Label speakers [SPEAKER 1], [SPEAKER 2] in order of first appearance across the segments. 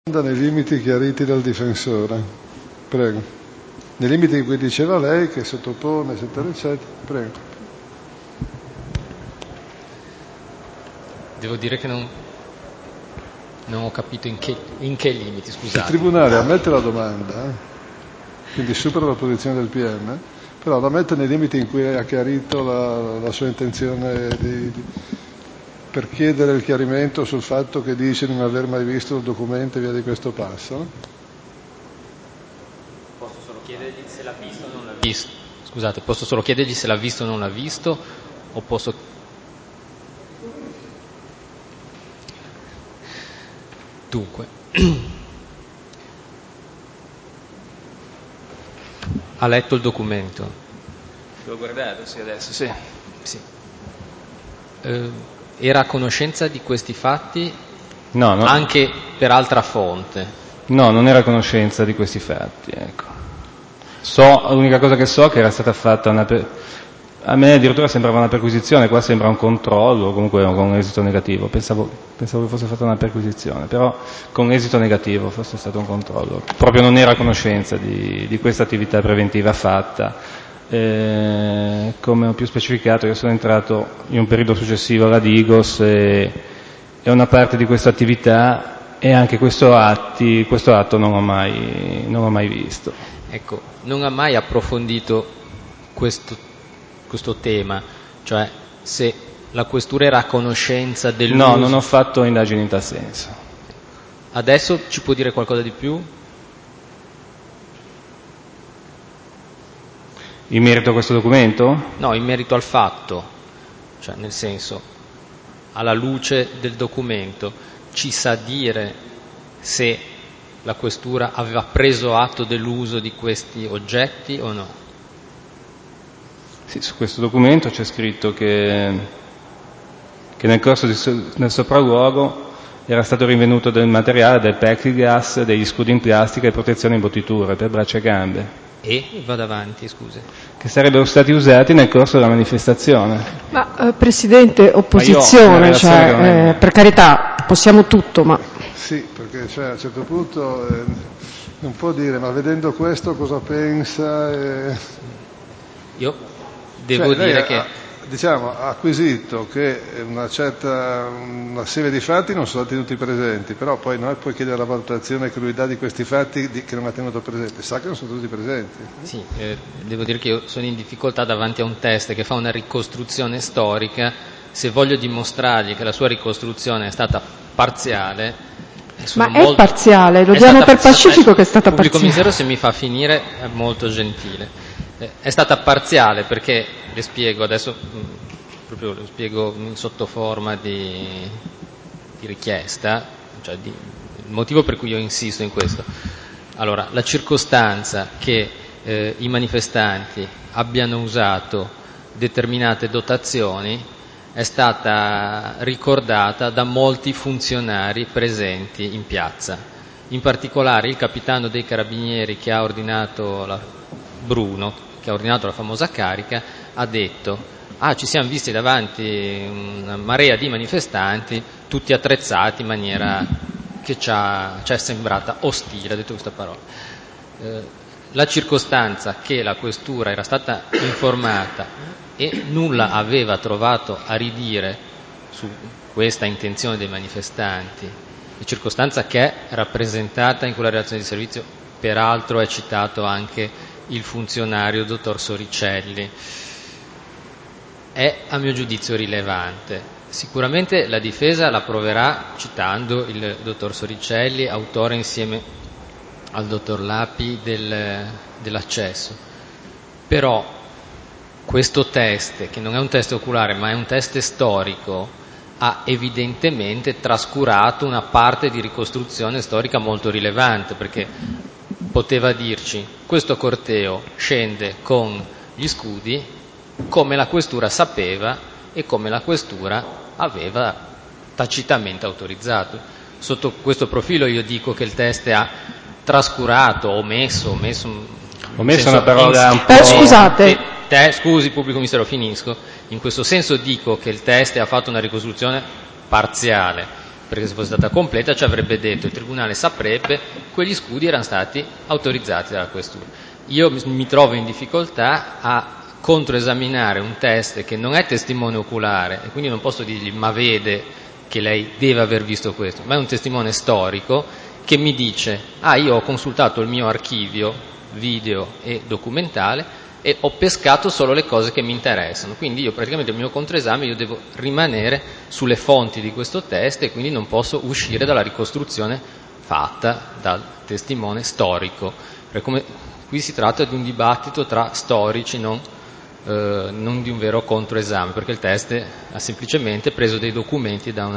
[SPEAKER 1] Nei limiti chiariti dal difensore. Prego. Nei limiti in cui diceva lei, che sottopone, eccetera, eccetera. Prego.
[SPEAKER 2] Devo dire che non ho capito in che limiti, scusate.
[SPEAKER 1] Il Tribunale ammette la domanda, quindi supera la posizione del PM, però la mette nei limiti in cui lei ha chiarito la sua intenzione per chiedere il chiarimento sul fatto che dice non aver mai visto il documento e via di questo passo.
[SPEAKER 2] Posso solo chiedergli se l'ha visto o non l'ha visto? Scusate, posso solo chiedergli se l'ha visto o non l'ha visto, o posso... Dunque, ha letto il documento?
[SPEAKER 3] L'ho guardato, sì, adesso, sì.
[SPEAKER 2] Sì. Era a conoscenza di questi fatti?
[SPEAKER 3] No.
[SPEAKER 2] Anche per altra fonte?
[SPEAKER 3] No, non era a conoscenza di questi fatti, ecco. L'unica cosa che so è che era stata fatta a me addirittura sembrava una perquisizione, qua sembra un controllo, comunque con esito negativo. Pensavo che fosse fatta una perquisizione, però con esito negativo fosse stato un controllo. Proprio non era a conoscenza di questa attività preventiva fatta. Come ho più specificato, io sono entrato in un periodo successivo alla Digos e una parte di questa attività e anche questo atto non ho mai visto.
[SPEAKER 2] Ecco, non ha mai approfondito questo tema, cioè se la questura era a conoscenza dell'uso...
[SPEAKER 3] No, non ho fatto indagini in tal senso.
[SPEAKER 2] Adesso ci può dire qualcosa di più?
[SPEAKER 3] In merito a questo documento?
[SPEAKER 2] No, in merito al fatto, cioè nel senso, alla luce del documento, ci sa dire se la questura aveva preso atto dell'uso di questi oggetti o no?
[SPEAKER 3] Sì, su questo documento c'è scritto che nel corso del sopralluogo era stato rinvenuto del materiale, del plexiglass, degli scudi in plastica e protezioni in bottiture per braccia e gambe.
[SPEAKER 2] E vado avanti, scusi.
[SPEAKER 3] Che sarebbero stati usati nel corso della manifestazione.
[SPEAKER 4] Ma Presidente, opposizione, per carità, possiamo tutto, ma...
[SPEAKER 1] Sì, perché a un certo punto non può dire, ma vedendo questo cosa pensa?
[SPEAKER 2] Io devo dire che...
[SPEAKER 1] ha acquisito che una serie di fatti non sono stati tutti presenti, però poi non puoi chiedere la valutazione che lui dà di questi fatti che non ha tenuto presenti, sa che non sono tutti presenti.
[SPEAKER 2] Sì, devo dire che io sono in difficoltà davanti a un test che fa una ricostruzione storica. Se voglio dimostrargli che la sua ricostruzione è stata parziale...
[SPEAKER 4] Ma è parziale, lo diamo per pacifico che è stata parziale.
[SPEAKER 2] Il pubblico ministero, se mi fa finire, è molto gentile. È stata parziale perché, le spiego adesso, proprio lo spiego sotto forma di richiesta, cioè il motivo per cui io insisto in questo. Allora, la circostanza che i manifestanti abbiano usato determinate dotazioni è stata ricordata da molti funzionari presenti in piazza, in particolare il capitano dei carabinieri che ha ordinato Bruno, che ha ordinato la famosa carica, ha detto: ci siamo visti davanti una marea di manifestanti, tutti attrezzati in maniera che ci è sembrata ostile, ha detto questa parola. La circostanza che la questura era stata informata e nulla aveva trovato a ridire su questa intenzione dei manifestanti, la circostanza che è rappresentata in quella relazione di servizio, peraltro è citato anche il funzionario dottor Soricelli, è a mio giudizio rilevante. Sicuramente la difesa la proverà citando il dottor Soricelli, autore insieme al dottor Lapi dell'accesso. Però questo test, che non è un test oculare ma è un test storico, ha evidentemente trascurato una parte di ricostruzione storica molto rilevante, perché poteva dirci: questo corteo scende con gli scudi, come la questura sapeva e come la questura aveva tacitamente autorizzato. Sotto questo profilo io dico che il test ha trascurato, omesso
[SPEAKER 3] una parola un po'...
[SPEAKER 4] scusate.
[SPEAKER 2] Scusi, pubblico ministero, finisco. In questo senso dico che il test ha fatto una ricostruzione parziale perché se fosse stata completa ci avrebbe detto, il Tribunale saprebbe, quegli scudi erano stati autorizzati dalla Questura. Io mi trovo in difficoltà a controesaminare un teste che non è testimone oculare e quindi non posso dirgli ma vede che lei deve aver visto questo, ma è un testimone storico che mi dice io ho consultato il mio archivio video e documentale e ho pescato solo le cose che mi interessano, quindi io praticamente il mio controesame io devo rimanere sulle fonti di questo teste e quindi non posso uscire dalla ricostruzione fatta dal testimone storico, perché come qui si tratta di un dibattito tra storici, non di un vero controesame, perché il teste ha semplicemente preso dei documenti da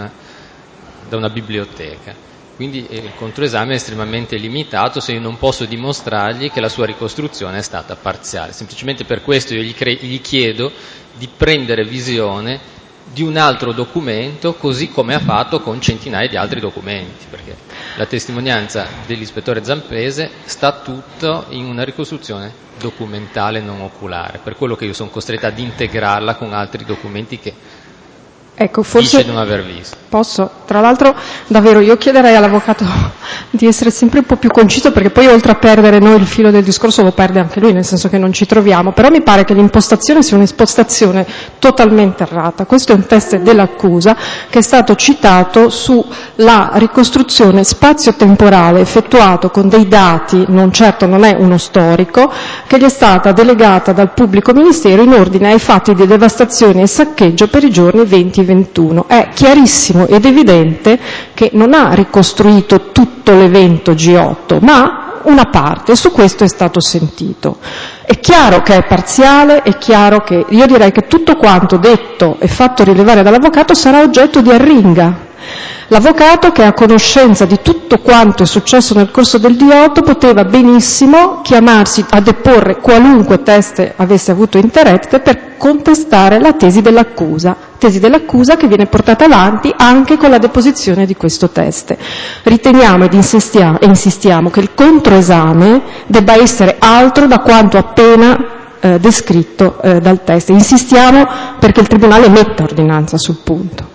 [SPEAKER 2] una biblioteca. Quindi il controesame è estremamente limitato se io non posso dimostrargli che la sua ricostruzione è stata parziale. Semplicemente per questo io gli chiedo di prendere visione di un altro documento, così come ha fatto con centinaia di altri documenti, perché la testimonianza dell'ispettore Zampese sta tutto in una ricostruzione documentale non oculare, per quello che io sono costretto ad integrarla con altri documenti che
[SPEAKER 4] forse
[SPEAKER 2] dice non aver visto.
[SPEAKER 4] Posso? Tra l'altro, davvero, io chiederei all'avvocato di essere sempre un po' più conciso, perché poi oltre a perdere noi il filo del discorso lo perde anche lui, nel senso che non ci troviamo, però mi pare che l'impostazione sia un'impostazione totalmente errata. Questo è un teste dell'accusa che è stato citato sulla ricostruzione spazio-temporale effettuato con dei dati, non è uno storico, che gli è stata delegata dal pubblico ministero in ordine ai fatti di devastazione e saccheggio per i giorni 20-21. È chiarissimo ed evidente che non ha ricostruito tutto l'evento G8, ma una parte, e su questo è stato sentito. È chiaro che è parziale, è chiaro che io direi che tutto quanto detto e fatto rilevare dall'avvocato sarà oggetto di arringa. L'avvocato, che ha conoscenza di tutto quanto è successo nel corso del D8, poteva benissimo chiamarsi a deporre qualunque teste avesse avuto interesse per contestare la tesi dell'accusa che viene portata avanti anche con la deposizione di questo teste. Riteniamo ed insistiamo che il controesame debba essere altro da quanto appena descritto dal teste. Insistiamo perché il Tribunale metta ordinanza sul punto.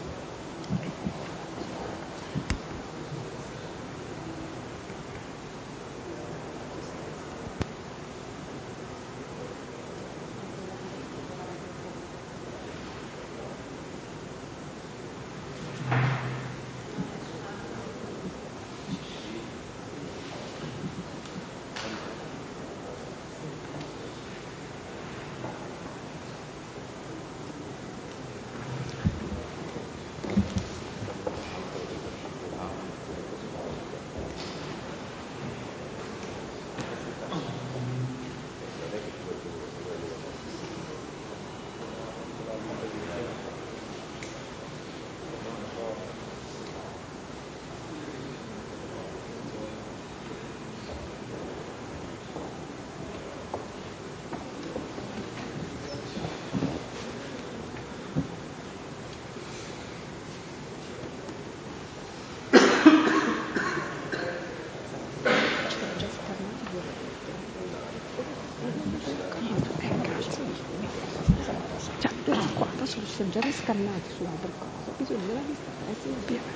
[SPEAKER 5] Sono già riscannati su altre cose, bisogna della vista essere piena.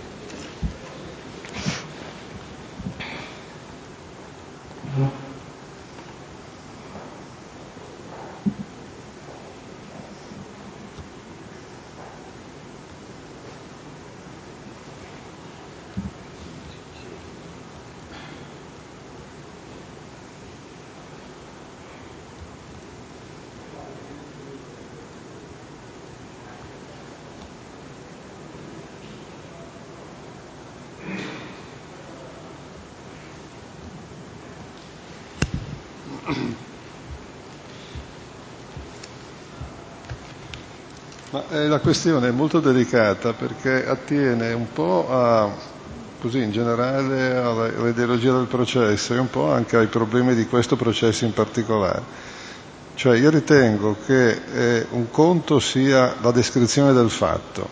[SPEAKER 1] Ma la questione è molto delicata perché attiene un po' così in generale all'ideologia del processo e un po' anche ai problemi di questo processo in particolare. Cioè io ritengo che un conto sia la descrizione del fatto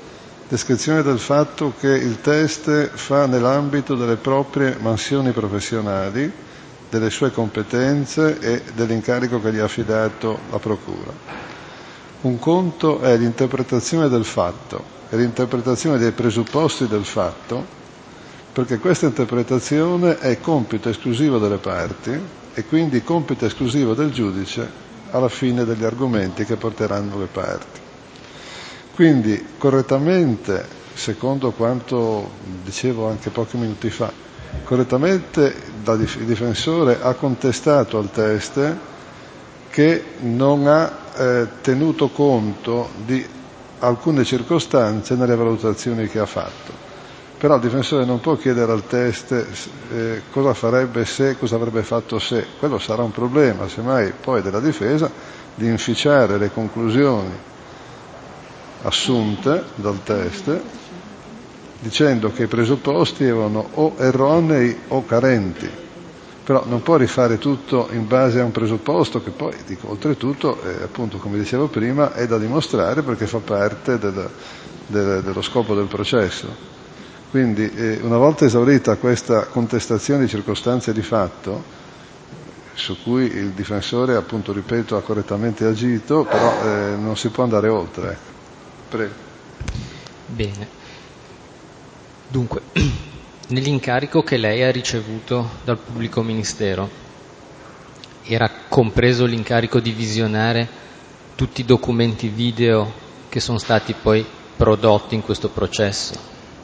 [SPEAKER 1] che il teste fa nell'ambito delle proprie mansioni professionali, delle sue competenze e dell'incarico che gli ha affidato la procura. Un conto è l'interpretazione del fatto e l'interpretazione dei presupposti del fatto, perché questa interpretazione è compito esclusivo delle parti e quindi compito esclusivo del giudice alla fine degli argomenti che porteranno le parti. Quindi, correttamente, secondo quanto dicevo anche pochi minuti fa, correttamente il difensore ha contestato al teste che non ha tenuto conto di alcune circostanze nelle valutazioni che ha fatto. Però il difensore non può chiedere al teste cosa farebbe se, cosa avrebbe fatto se. Quello sarà un problema, semmai poi della difesa, di inficiare le conclusioni assunte dal teste dicendo che i presupposti erano o erronei o carenti. Però non può rifare tutto in base a un presupposto che poi, dico, oltretutto, appunto come dicevo prima, è da dimostrare perché fa parte dello scopo del processo. Quindi una volta esaurita questa contestazione di circostanze di fatto, su cui il difensore, appunto, ripeto, ha correttamente agito, però non si può andare oltre. Prego.
[SPEAKER 2] Bene. Dunque, nell'incarico che lei ha ricevuto dal pubblico ministero era compreso l'incarico di visionare tutti i documenti video che sono stati poi prodotti in questo processo?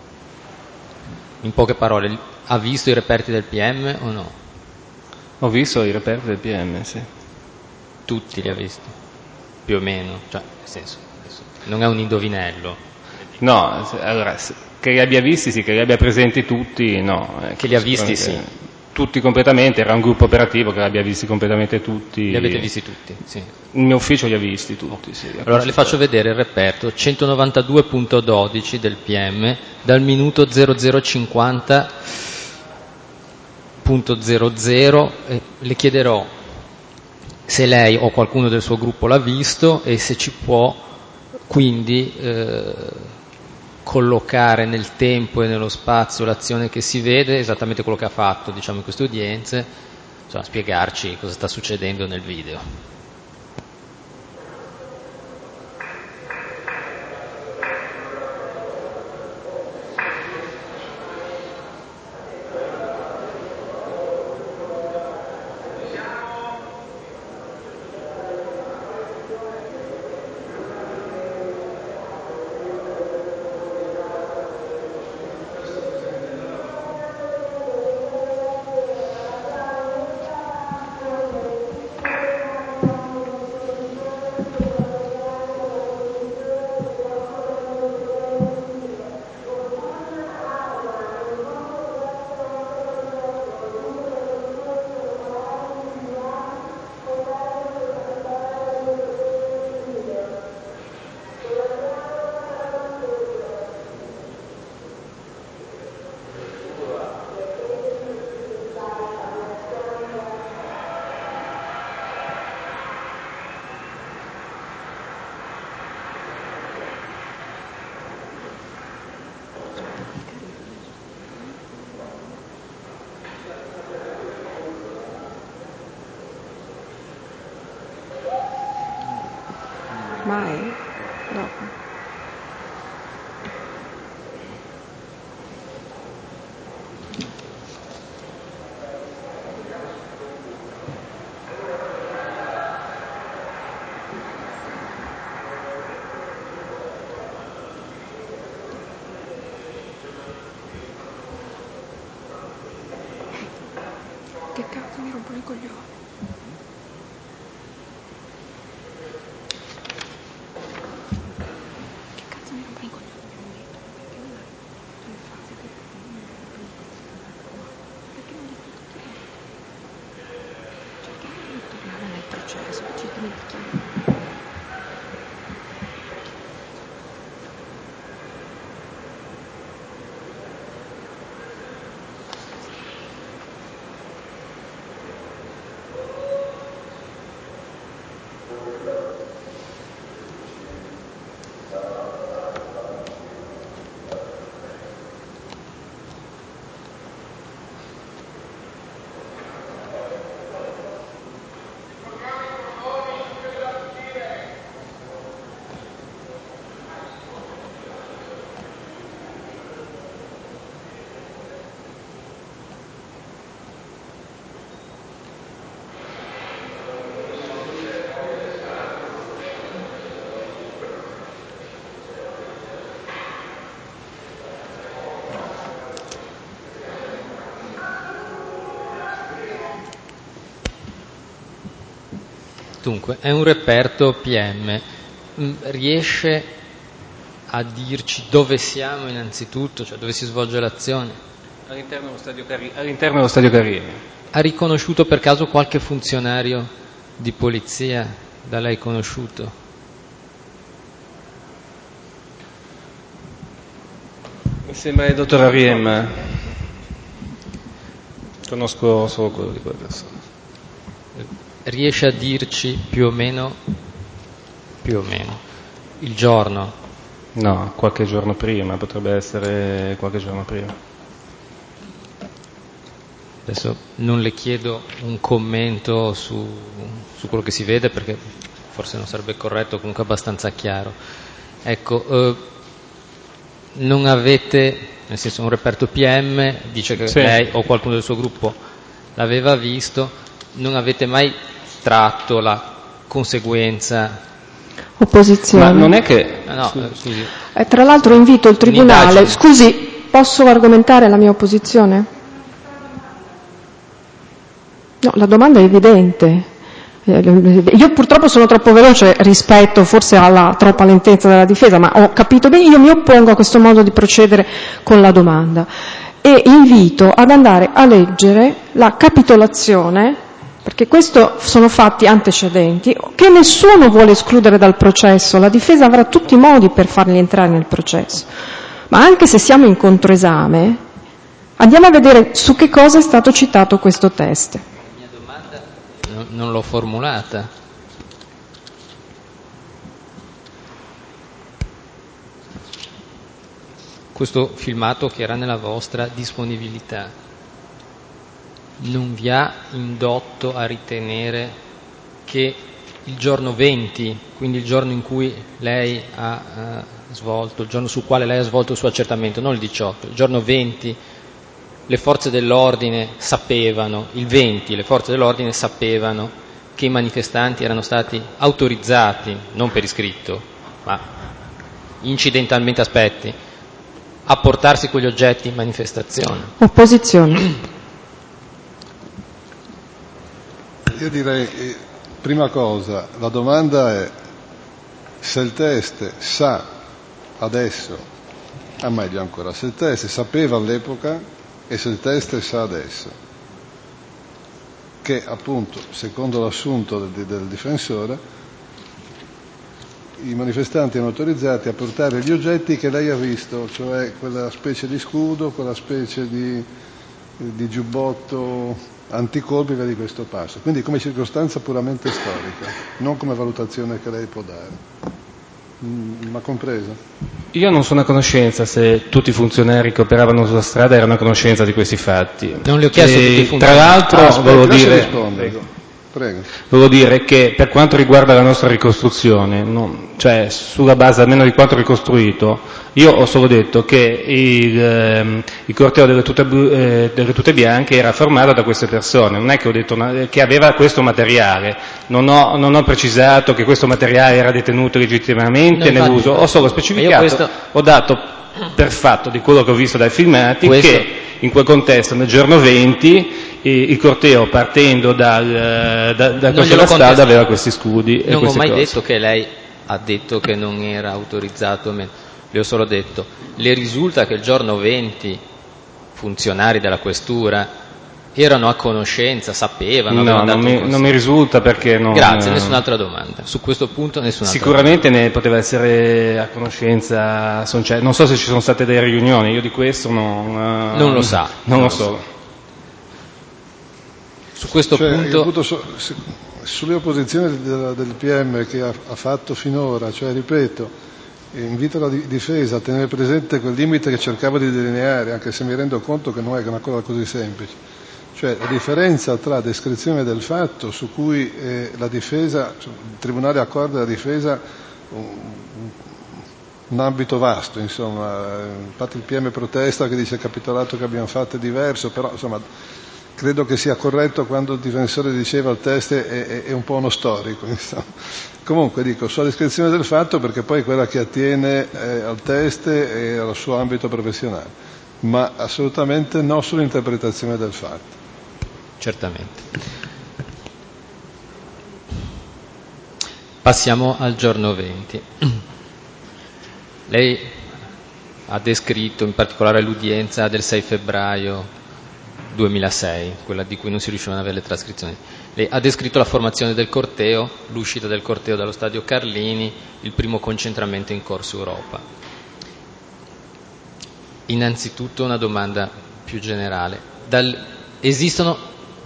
[SPEAKER 2] In poche parole, ha visto i reperti del PM o no?
[SPEAKER 3] Ho visto i reperti del PM, sì.
[SPEAKER 2] Tutti li ha visti? Più o meno? Cioè, nel senso, non è un indovinello.
[SPEAKER 3] No, allora, che li abbia visti sì, che li abbia presenti tutti, no.
[SPEAKER 2] Che li ha visti sì.
[SPEAKER 3] Tutti completamente, era un gruppo operativo che li abbia visti completamente tutti.
[SPEAKER 2] Li avete visti tutti? Sì.
[SPEAKER 3] Il mio ufficio li ha visti tutti, sì.
[SPEAKER 2] Allora le faccio vedere il reperto 192.12 del PM dal minuto 0050.00 e le chiederò se lei o qualcuno del suo gruppo l'ha visto e se ci può quindi collocare nel tempo e nello spazio l'azione che si vede, esattamente quello che ha fatto, diciamo, in queste udienze, insomma, spiegarci cosa sta succedendo nel video.
[SPEAKER 5] Mai? Dopo. Che cazzo mi rompono i coglioni? Che cazzo mi rompono i coglioni? Perché non hai le frasi che mi rompono i coglioni? Perché non li fai tutti lei? Cioè, che non li torniamo nel processo, ci dimentichiamo.
[SPEAKER 2] Dunque, è un reperto PM, riesce a dirci dove siamo innanzitutto, cioè dove si svolge l'azione?
[SPEAKER 3] All'interno dello stadio Carrini.
[SPEAKER 2] Ha riconosciuto per caso qualche funzionario di polizia da lei conosciuto?
[SPEAKER 3] Mi sembra il dottor Ariem. Conosco solo quello di quella persona.
[SPEAKER 2] Riesce a dirci più o meno il giorno?
[SPEAKER 3] No, qualche giorno prima, potrebbe essere qualche giorno prima.
[SPEAKER 2] Adesso non le chiedo un commento su quello che si vede, perché forse non sarebbe corretto, comunque abbastanza chiaro. Ecco, non avete, nel senso, un reperto PM, dice che
[SPEAKER 3] sì,
[SPEAKER 2] lei o qualcuno del suo gruppo l'aveva visto, non avete mai tratto la conseguenza?
[SPEAKER 4] Opposizione.
[SPEAKER 3] Ma non è che...
[SPEAKER 2] No, scusi.
[SPEAKER 4] Tra l'altro invito il Tribunale...
[SPEAKER 2] Un'indagine.
[SPEAKER 4] Scusi, posso argomentare la mia opposizione? No, la domanda è evidente. Io purtroppo sono troppo veloce rispetto forse alla troppa lentezza della difesa, ma ho capito bene, io mi oppongo a questo modo di procedere con la domanda e invito ad andare a leggere la capitolazione, perché questo sono fatti antecedenti che nessuno vuole escludere dal processo, la difesa avrà tutti i modi per farli entrare nel processo, ma anche se siamo in controesame andiamo a vedere su che cosa è stato citato questo test.
[SPEAKER 2] Non l'ho formulata. Questo filmato, che era nella vostra disponibilità, non vi ha indotto a ritenere che il giorno 20, quindi il giorno in cui lei ha svolto, il giorno sul quale lei ha svolto il suo accertamento, non il 18, il giorno 20, le forze dell'ordine sapevano, il 20 le forze dell'ordine sapevano che i manifestanti erano stati autorizzati, non per iscritto, ma incidentalmente a portarsi quegli oggetti in manifestazione?
[SPEAKER 4] Opposizione.
[SPEAKER 1] Io direi, prima cosa, la domanda è se il test sa adesso, meglio ancora, se il test sapeva all'epoca e se il test sa adesso, che appunto, secondo l'assunto del difensore, i manifestanti erano autorizzati a portare gli oggetti che lei ha visto, cioè quella specie di scudo, quella specie di giubbotto anticolpi di questo passo, quindi come circostanza puramente storica, non come valutazione che lei può dare. Ma compreso?
[SPEAKER 3] Io non sono a conoscenza se tutti i funzionari che operavano sulla strada erano a conoscenza di questi fatti.
[SPEAKER 2] Non le ho chiesto tutti i funzionari.
[SPEAKER 3] Tra l'altro volevo dire che per quanto riguarda la nostra ricostruzione, cioè sulla base almeno di quanto ricostruito, io ho solo detto che il corteo delle tute bianche era formato da queste persone, non è che ho detto che aveva questo materiale, non ho precisato che questo materiale era detenuto legittimamente nell'uso, ho solo specificato, ho dato per fatto di quello che ho visto dai filmati che in quel contesto nel giorno 20 il corteo partendo da Corso della Strada aveva questi scudi.
[SPEAKER 2] Non ho mai
[SPEAKER 3] cose.
[SPEAKER 2] detto che lei ha detto che non era autorizzato o meno, le ho solo detto, le risulta che il giorno 20 funzionari della questura erano a conoscenza, sapevano?
[SPEAKER 3] No, non mi risulta perché non...
[SPEAKER 2] Grazie, nessun'altra domanda. Su questo punto nessun'altra
[SPEAKER 3] Sicuramente
[SPEAKER 2] domanda.
[SPEAKER 3] ne poteva essere a conoscenza, non so se ci sono state delle riunioni, io di questo non
[SPEAKER 2] lo sa.
[SPEAKER 3] Non lo so.
[SPEAKER 2] Su questo punto...
[SPEAKER 1] Sulle opposizioni del PM che ha fatto finora, cioè ripeto, invito la difesa a tenere presente quel limite che cercavo di delineare, anche se mi rendo conto che non è una cosa così semplice. Cioè la differenza tra descrizione del fatto su cui la difesa, il Tribunale accorda alla difesa un ambito vasto, insomma, infatti il PM protesta che dice il capitolato che abbiamo fatto è diverso, però insomma credo che sia corretto quando il difensore diceva il test è un po' uno storico, insomma. Comunque dico, sulla descrizione del fatto perché poi è quella che attiene al test e al suo ambito professionale, ma assolutamente no sull'interpretazione del fatto.
[SPEAKER 2] Certamente. Passiamo al giorno 20. Lei ha descritto in particolare l'udienza del 6 febbraio 2006, quella di cui non si riuscivano ad avere le trascrizioni. Lei ha descritto la formazione del corteo, l'uscita del corteo dallo stadio Carlini, il primo concentramento in Corso Europa. Innanzitutto una domanda più generale. Esistono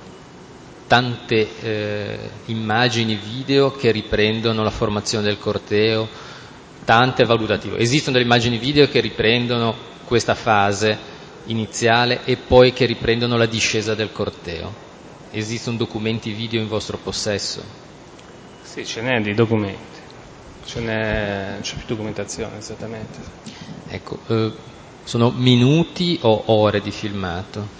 [SPEAKER 2] tante immagini, video che riprendono la formazione del corteo, tante valutative. Esistono delle immagini video che riprendono questa fase iniziale e poi che riprendono la discesa del corteo. Esistono documenti video in vostro possesso?
[SPEAKER 3] Sì, ce n'è di documenti, c'è più documentazione esattamente.
[SPEAKER 2] Ecco, sono minuti o ore di filmato?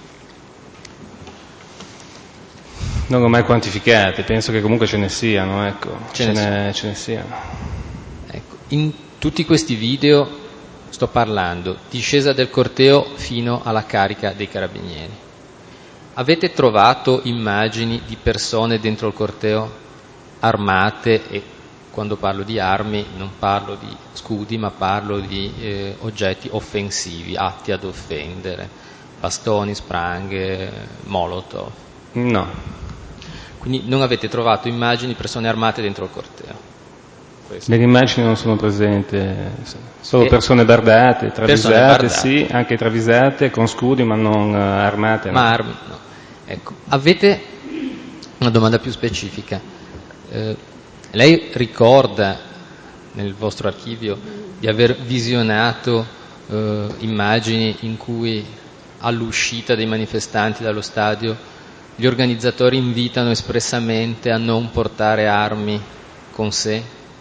[SPEAKER 3] Non l'ho mai quantificate, penso che comunque ce ne siano, ecco. Ce ne siano.
[SPEAKER 2] Ecco, in tutti questi video sto parlando discesa del corteo fino alla carica dei carabinieri. Avete trovato immagini di persone dentro il corteo armate, e quando parlo di armi non parlo di scudi ma parlo di oggetti offensivi, atti ad offendere, bastoni, spranghe, molotov?
[SPEAKER 3] No.
[SPEAKER 2] Quindi non avete trovato immagini di persone armate dentro il corteo?
[SPEAKER 3] Le immagini non sono presenti, solo persone bardate, travisate, sì, anche travisate, con scudi ma non armate.
[SPEAKER 2] Ma armi, no. Ecco, avete una domanda più specifica. Lei ricorda nel vostro archivio di aver visionato immagini in cui all'uscita dei manifestanti dallo stadio gli organizzatori invitano espressamente a non portare armi con sé?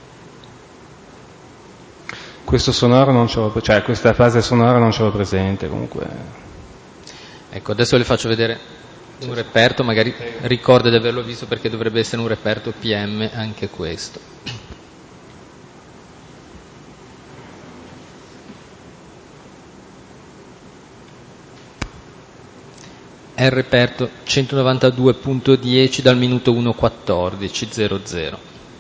[SPEAKER 3] Questo sonoro non ce l'ho, cioè questa fase sonora non ce l'ho presente comunque.
[SPEAKER 2] Ecco, adesso le faccio vedere un reperto, magari ricorda di averlo visto perché dovrebbe essere un reperto PM anche questo. È il reperto 192.10 dal minuto 1:14:00.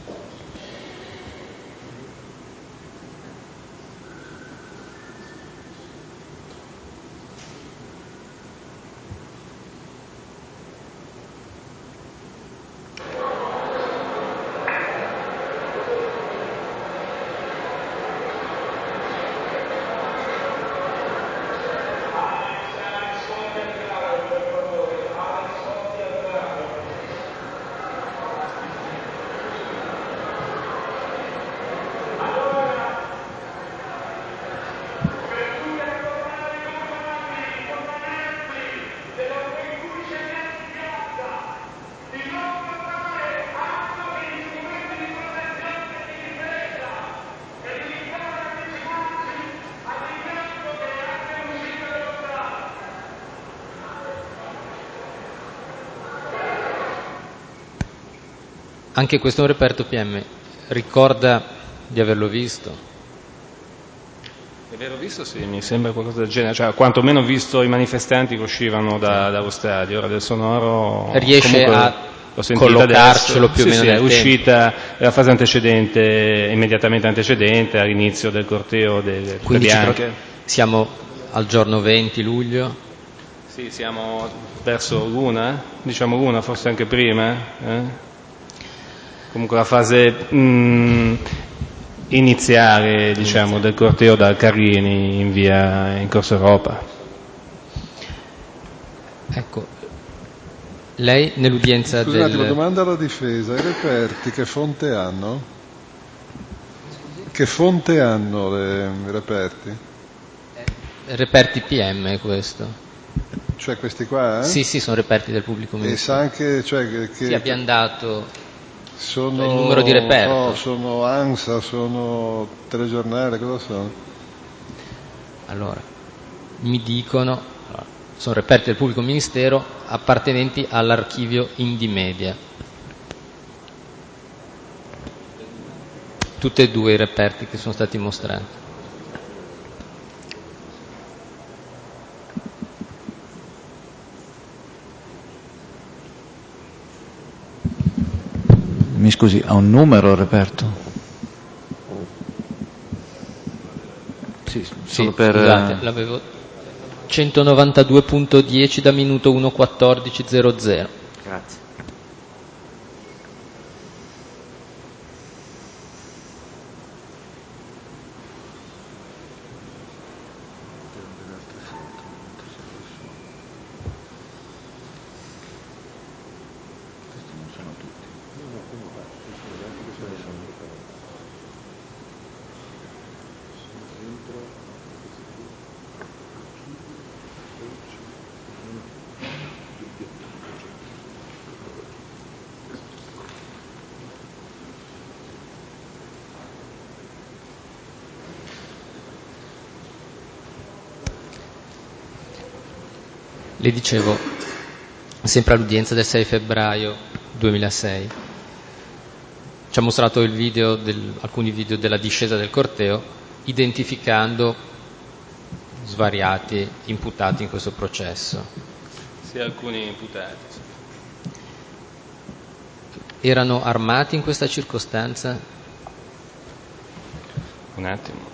[SPEAKER 2] Anche questo è un reperto PM. Ricorda di averlo visto?
[SPEAKER 3] Di averlo visto, sì, mi sembra qualcosa del genere. Cioè, quantomeno ho visto i manifestanti che uscivano dallo stadio. Ora del sonoro...
[SPEAKER 2] Riesce a collocarcelo più o meno nel
[SPEAKER 3] tempo? Sì, è uscita la fase antecedente, immediatamente antecedente all'inizio del corteo delle bianche.
[SPEAKER 2] Siamo al giorno 20 luglio?
[SPEAKER 3] Sì, siamo verso l'una, diciamo l'una, forse anche prima. Comunque la fase iniziale, diciamo, del corteo dal Carlini in Corso Europa.
[SPEAKER 2] Ecco, lei nell'udienza
[SPEAKER 1] Scusi un attimo, domanda alla difesa, i reperti che fonte hanno? Che fonte hanno i reperti?
[SPEAKER 2] Reperti PM questo.
[SPEAKER 1] Cioè questi qua?
[SPEAKER 2] Sì, sono reperti del pubblico ministero.
[SPEAKER 1] E sa anche, cioè, che
[SPEAKER 2] sì, abbiamo dato
[SPEAKER 1] sono,
[SPEAKER 2] il numero di reperto.
[SPEAKER 1] No, sono ANSA, sono telegiornale, cosa sono?
[SPEAKER 2] Allora, mi dicono, sono reperti del pubblico ministero appartenenti all'archivio Indymedia. Tutti e due i reperti che sono stati mostrati.
[SPEAKER 6] Mi scusi, ha un numero il reperto? Sì, solo per...
[SPEAKER 2] Scusate, l'avevo 192.10 da minuto 1.14.00.
[SPEAKER 6] Grazie.
[SPEAKER 2] Le dicevo, sempre all'udienza del 6 febbraio 2006, ci ha mostrato alcuni video della discesa del corteo, identificando svariati imputati in questo processo.
[SPEAKER 3] Sì, alcuni imputati. Sì.
[SPEAKER 2] Erano armati in questa circostanza?
[SPEAKER 3] Un attimo.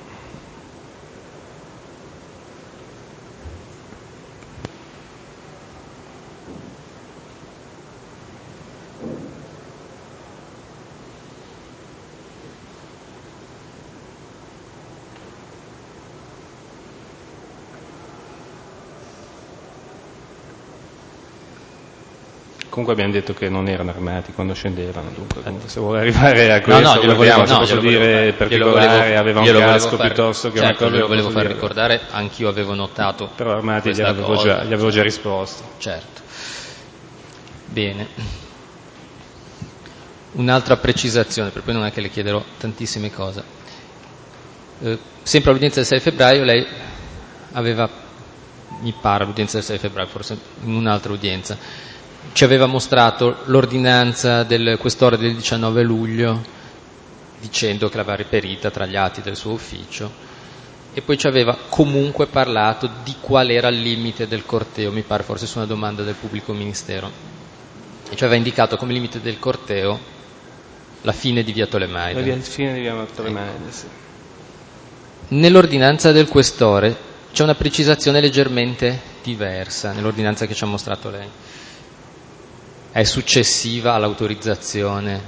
[SPEAKER 3] Comunque abbiamo detto che non erano armati quando scendevano, dunque se vuole arrivare a questo, posso dire particolare, aveva un casco piuttosto che una cosa.
[SPEAKER 2] Glielo volevo far ricordare, anch'io avevo notato.
[SPEAKER 3] Però armati gli avevo già risposto.
[SPEAKER 2] Certo. Bene. Un'altra precisazione, per poi non è che le chiederò tantissime cose. Sempre all'udienza del 6 febbraio lei aveva, mi pare all'udienza del 6 febbraio, forse in un'altra udienza, ci aveva mostrato l'ordinanza del questore del 19 luglio dicendo che l'aveva reperita tra gli atti del suo ufficio, e poi ci aveva comunque parlato di qual era il limite del corteo, mi pare forse su una domanda del pubblico ministero, e ci aveva indicato come limite del corteo la fine di via Tolemaide.
[SPEAKER 3] La fine di via Tolemaide, sì.
[SPEAKER 2] Nell'ordinanza del questore c'è una precisazione leggermente diversa, nell'ordinanza che ci ha mostrato lei. È successiva all'autorizzazione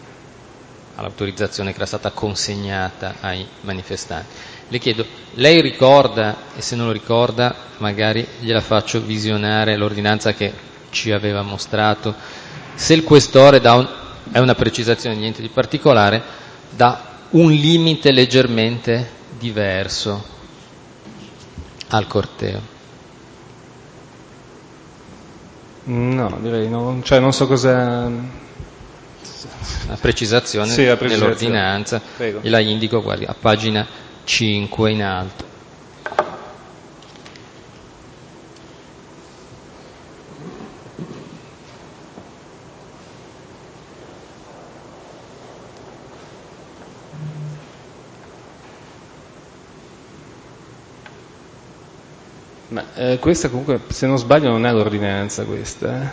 [SPEAKER 2] che era stata consegnata ai manifestanti. Le chiedo, lei ricorda, e se non lo ricorda magari gliela faccio visionare l'ordinanza che ci aveva mostrato, se il questore è una precisazione, niente di particolare, dà un limite leggermente diverso al corteo.
[SPEAKER 3] No, direi no, cioè non so cosa.
[SPEAKER 2] La precisazione,
[SPEAKER 3] sì, la precisazione.
[SPEAKER 2] Nell'ordinanza, e la indico, guardi, a pagina 5 in alto.
[SPEAKER 3] Ma questa comunque, se non sbaglio, non è l'ordinanza questa,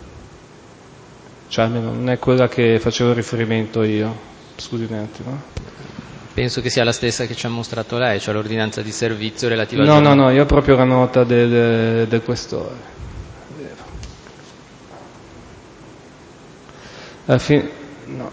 [SPEAKER 3] Cioè almeno non è quella che facevo riferimento io. Scusi un attimo.
[SPEAKER 2] Penso che sia la stessa che ci ha mostrato lei, cioè l'ordinanza di servizio relativa al
[SPEAKER 3] No, io ho proprio la nota del questore. Vero. Alla fine, no.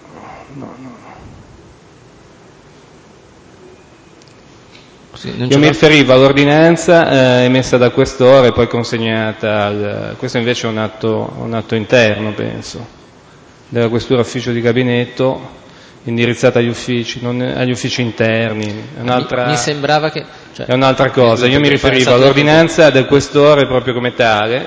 [SPEAKER 2] Sì,
[SPEAKER 3] io mi riferivo all'ordinanza emessa dal questore e poi consegnata questo invece è un atto interno, penso, della questura ufficio di gabinetto, indirizzata agli uffici, non agli uffici interni.
[SPEAKER 2] Mi sembrava che...
[SPEAKER 3] è un'altra cosa, io mi riferivo all'ordinanza del questore proprio come tale.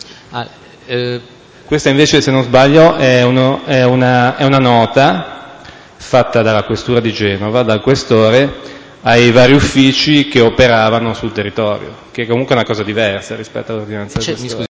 [SPEAKER 3] Questa invece, se non sbaglio, è una nota fatta dalla questura di Genova, dal questore, ai vari uffici che operavano sul territorio, che è comunque una cosa diversa rispetto all'ordinanza del questore.